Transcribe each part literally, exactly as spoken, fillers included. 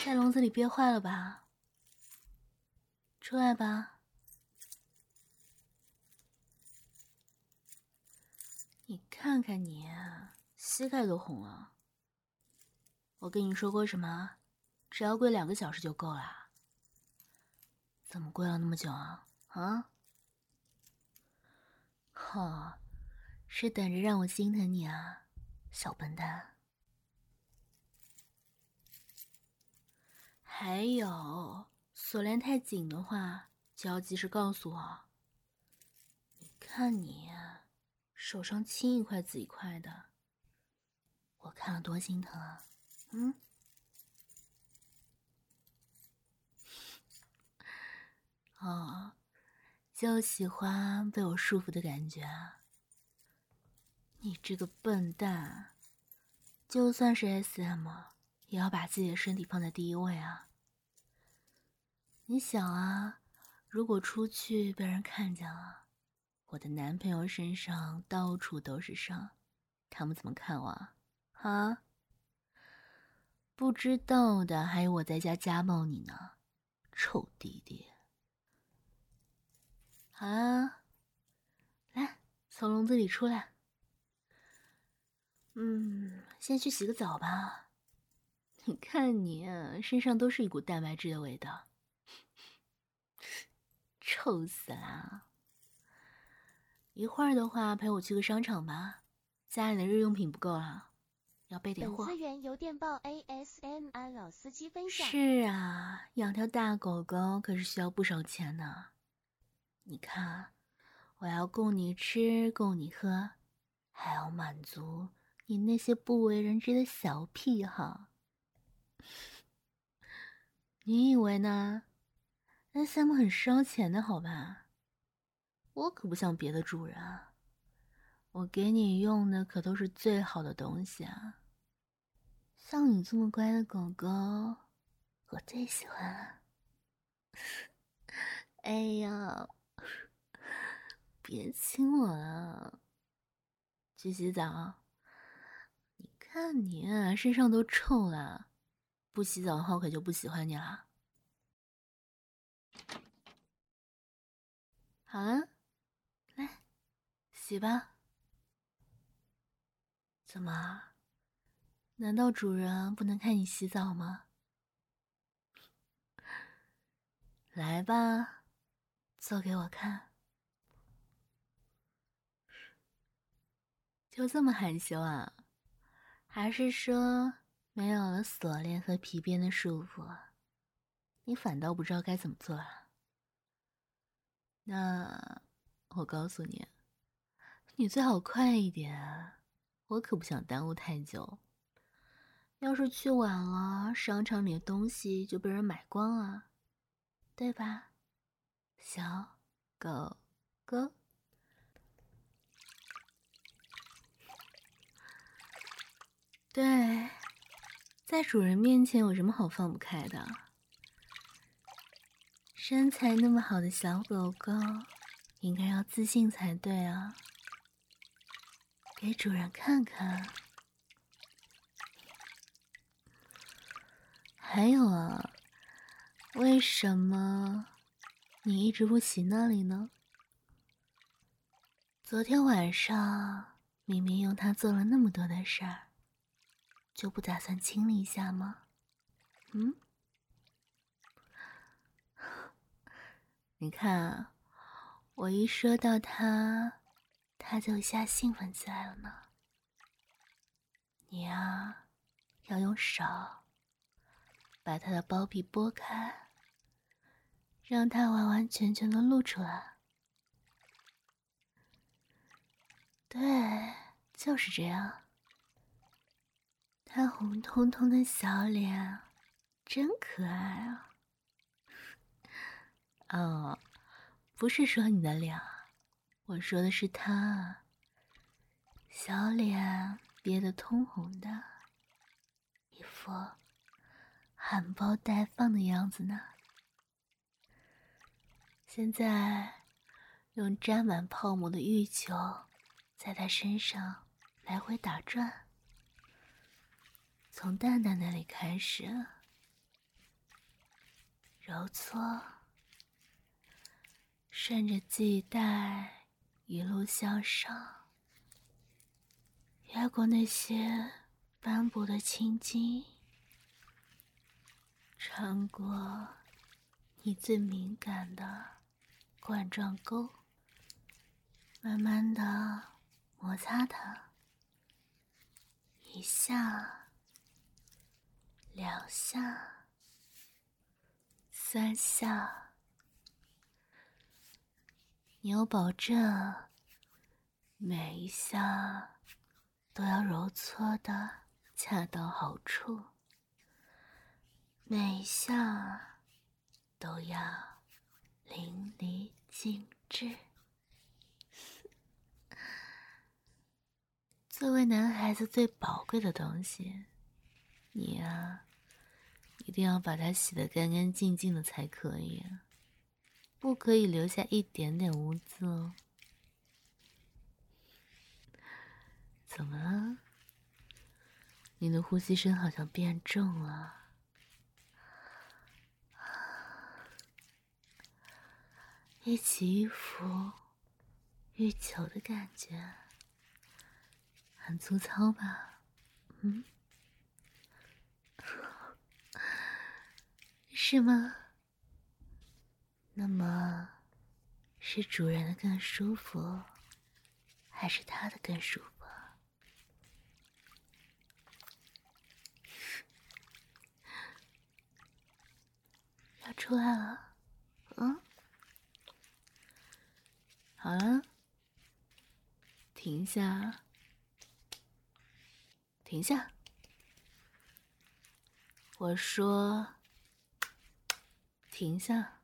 在笼子里憋坏了吧？出来吧！你看看你，膝盖都红了。我跟你说过什么？只要跪两个小时就够了。怎么跪了那么久啊？啊？哦，是等着让我心疼你啊，小笨蛋。还有，锁链太紧的话，就要及时告诉我。你看你，手上青一块紫一块的，我看了多心疼啊！嗯。哦，就喜欢被我束缚的感觉啊！你这个笨蛋，就算是 S M， 也要把自己的身体放在第一位啊！你想啊，如果出去被人看见了，我的男朋友身上到处都是伤，他们怎么看我啊？啊？不知道的还有我在家家暴你呢，臭弟弟！好啊，来，从笼子里出来。嗯，先去洗个澡吧。你看你身上都是一股蛋白质的味道，臭死啦！一会儿的话，陪我去个商场吧，家里的日用品不够了，要备点货。 本次原邮电报 A S M R 老司机分享。 是啊，养条大狗狗可是需要不少钱呢。你看，我要供你吃，供你喝，还要满足你那些不为人知的小癖好。你以为呢 ？S M 很烧钱的好吧？我可不像别的主人啊，我给你用的可都是最好的东西啊。像你这么乖的狗狗，我最喜欢了。哎呀，别亲我了，去洗澡。你看你啊，身上都臭了，不洗澡后可就不喜欢你了。好了，来洗吧。怎么？难道主人不能看你洗澡吗？来吧，做给我看。就这么害羞啊？还是说没有了锁链和皮鞭的束缚，你反倒不知道该怎么做了？那我告诉你，你最好快一点，我可不想耽误太久。要是去晚了，商场里的东西就被人买光了，对吧，小狗狗？对，在主人面前有什么好放不开的？身材那么好的小狗狗，应该要自信才对啊！给主人看看。还有啊，为什么你一直不洗那里呢？昨天晚上明明用它做了那么多的事儿，就不打算清理一下吗？嗯？你看，我一说到它，它就一下兴奋起来了呢。你啊，要用手把它的包皮剥开，让它完完全全的露出来。对，就是这样。它红彤彤的小脸，真可爱啊！哦，不是说你的脸，我说的是它，小脸憋得通红的，一副含苞待放的样子呢。现在用沾满泡沫的浴球在它身上来回打转，从蛋蛋那里开始， 揉搓，顺着系带一路向上，越过那些斑驳的青筋，穿过你最敏感的冠状沟，慢慢的摩擦它，一下，两下，三下，你要保证每一下都要揉搓的恰到好处，每一下都要淋漓尽致。作为男孩子最宝贵的东西，你呀，一定要把它洗得干干净净的才可以，不可以留下一点点污渍哦。怎么了？你的呼吸声好像变重了。一起一伏欲求的感觉，很粗糙吧？嗯，是吗？那么，是主人的更舒服，还是他的更舒服？要出来了，嗯？好了，停下，停下。我说，停下。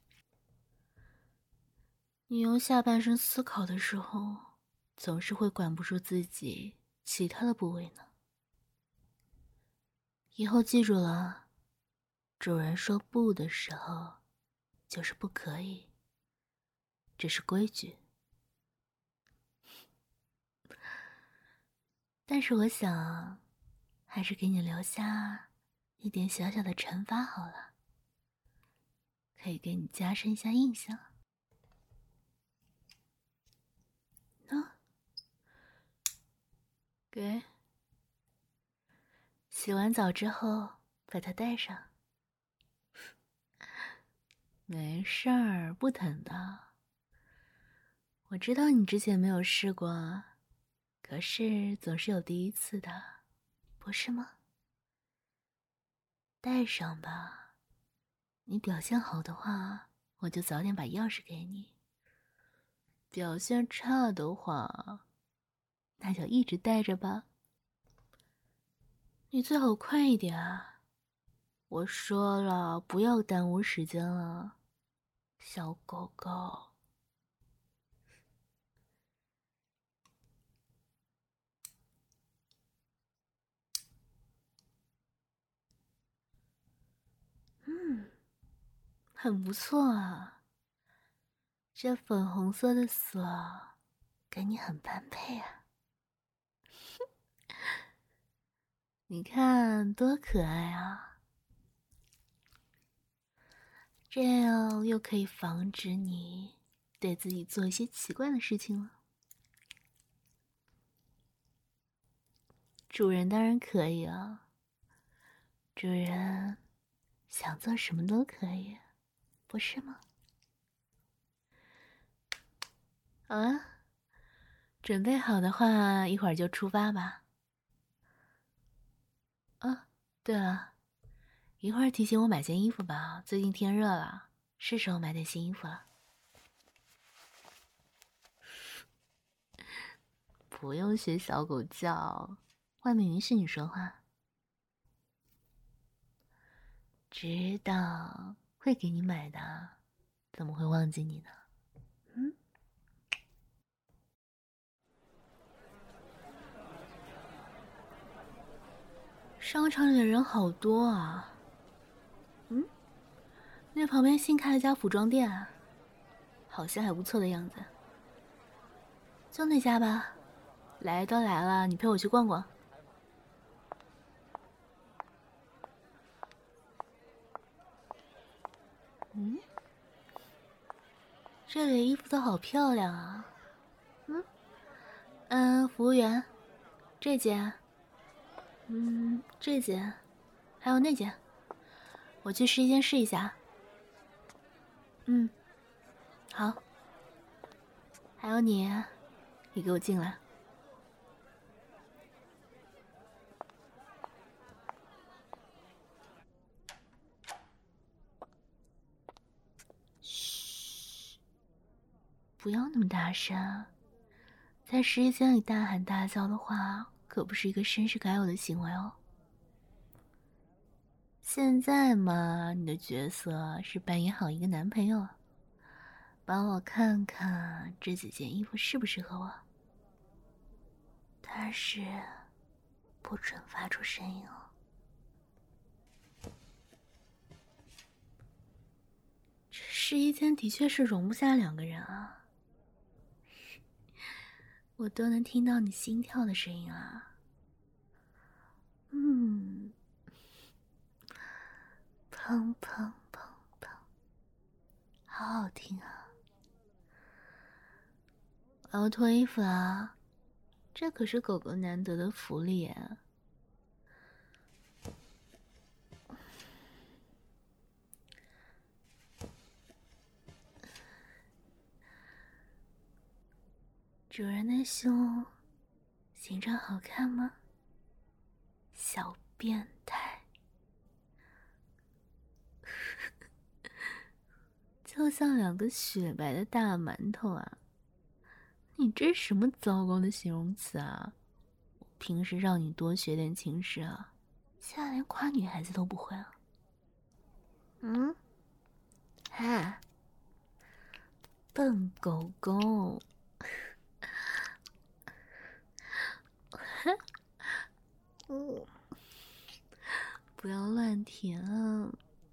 你用下半身思考的时候，总是会管不住自己其他的部位呢。以后记住了，主人说不的时候，就是不可以，这是规矩。但是我想，还是给你留下一点小小的惩罚好了，可以给你加深一下印象。喏，给。洗完澡之后把它戴上。没事儿，不疼的。我知道你之前没有试过，可是总是有第一次的，不是吗？戴上吧，你表现好的话，我就早点把钥匙给你；表现差的话，那就一直戴着吧。你最好快一点啊！我说了，不要耽误时间了，小狗狗。嗯，很不错啊。这粉红色的锁跟你很般配啊。你看多可爱啊！这样又可以防止你对自己做一些奇怪的事情了。主人当然可以啊，主人想做什么都可以，不是吗？好啊，准备好的话，一会儿就出发吧。啊，对了，一会儿提醒我买件衣服吧，最近天热了，是时候买点新衣服了。不用学小狗叫，外面允许你说话。知道会给你买的，怎么会忘记你呢？嗯。商场里的人好多啊。嗯，那旁边新开了家服装店，好像还不错的样子。就那家吧，来都来了，你陪我去逛逛。 这里衣服都好漂亮啊。嗯嗯，服务员，这件，嗯，这件，还有那件，我去试衣间试一下。嗯，好。还有你，你给我进来。嘘，不要那么大声，在试衣间里大喊大叫的话，可不是一个绅士该有的行为哦。现在嘛，你的角色是扮演好一个男朋友，帮我看看这几件衣服适不适合我。但是，不准发出声音哦。这试衣间的确是容不下两个人啊，我都能听到你心跳的声音啊。嗯，砰砰砰砰，好好听啊！我要脱衣服了，这可是狗狗难得的福利耶。主人的胸形状好看吗？小变态，就像两个雪白的大馒头啊！你这是什么糟糕的形容词啊？我平时让你多学点情诗啊，现在连夸女孩子都不会啊！嗯，嗨，笨狗狗。嗯，不要乱舔啊！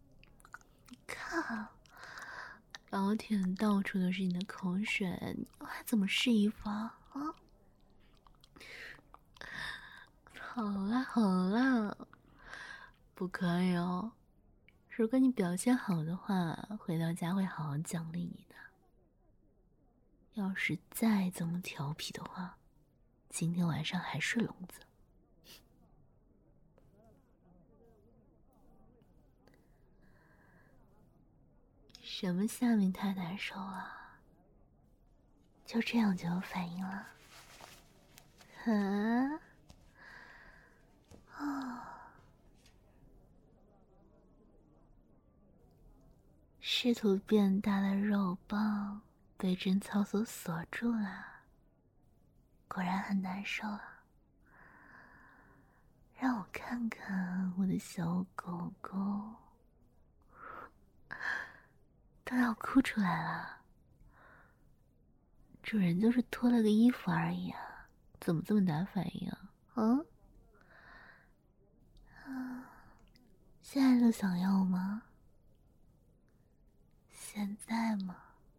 看，把我舔的到处都是你的口水，我还怎么试衣服啊？啊！好啦好啦，不可以哦！如果你表现好的话，回到家会好好奖励你的。要是再这么调皮的话，今天晚上还睡笼子。什么下面太难受啊？就这样就有反应了？啊？啊！试图变大的肉棒被贞操所锁住了，果然很难受啊！让我看看我的小狗狗，都要哭出来了。主人就是脱了个衣服而已啊，怎么这么难反应啊？啊？啊！现在就想要吗？现在吗？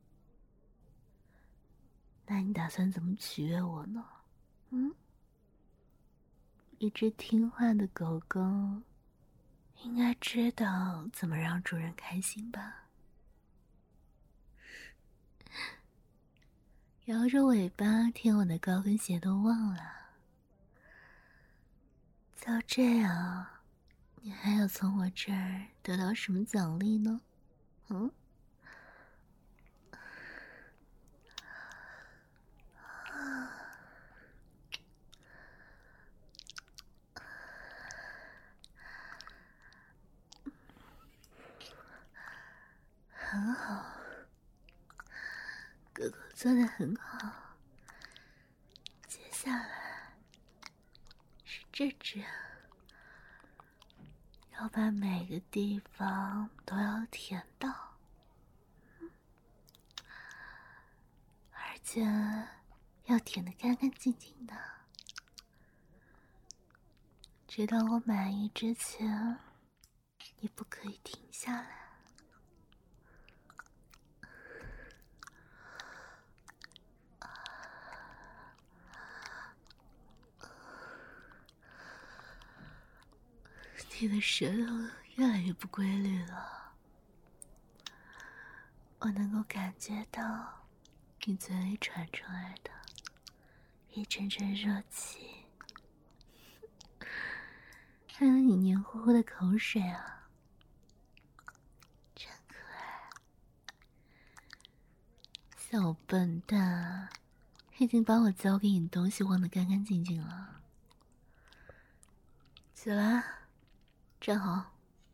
那你打算怎么取悦我呢？嗯？一只听话的狗狗应该知道怎么让主人开心吧？摇着尾巴舔我的高跟鞋都忘了，就这样，你还要从我这儿得到什么奖励呢？嗯？很好，狗狗做得很好。接下来是这只，要把每个地方都要舔到，而且要舔得干干净净的，直到我满意之前，你不可以停下来。你的舌头越来越不规律了， 我能够感觉到你嘴里传出来的一阵阵热气，还有你黏糊糊的口水啊，真可爱。小笨蛋，已经把我交给你的东西忘得干干净净了。起来，站好，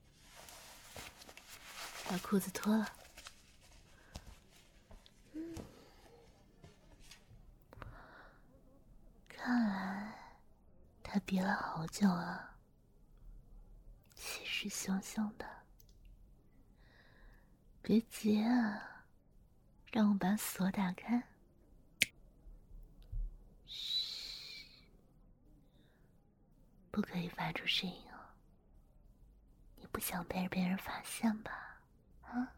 把裤子脱了。嗯，看来他憋了好久啊，气势汹汹的。别急啊，让我把锁打开。嘘，不可以发出声音哦。你不想被别人发现吧？啊？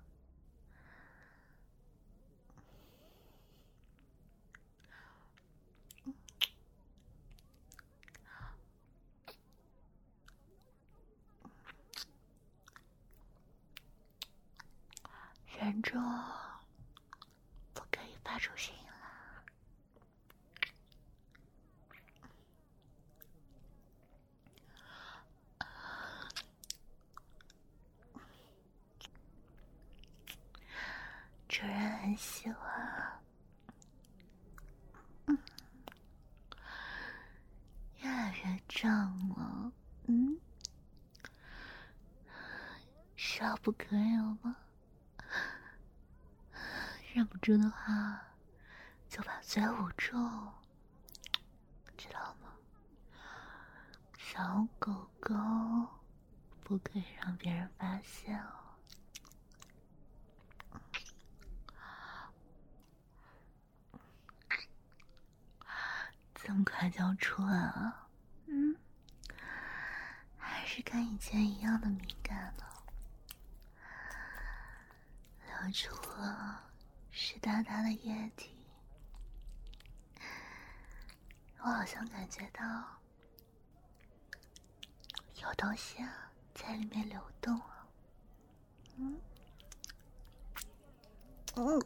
忍住，不可以发出声音啦。主人很喜欢。嗯，越来越胀了。嗯，是要不可以了吗？忍不住的话，就把嘴捂住，知道吗？小狗狗不可以让别人发现哦。这么快就要出来了？嗯，还是跟以前一样的敏感呢。流出了湿哒哒的液体，我好像感觉到有东西啊在里面流动啊。嗯嗯。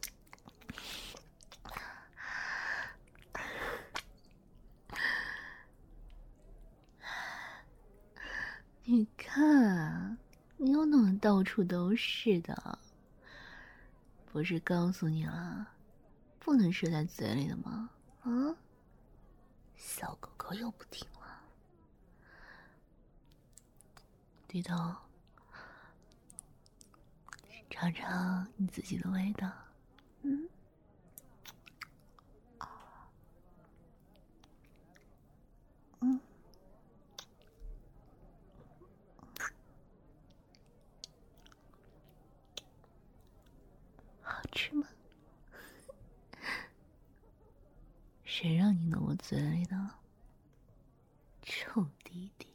你看，你又弄得到处都是的。不是告诉你了，不能射在嘴里的吗？啊，小狗狗又不听了。低头，尝尝你自己的味道。嗯，嗯，好吃吗？谁让你弄我嘴里的？臭弟弟！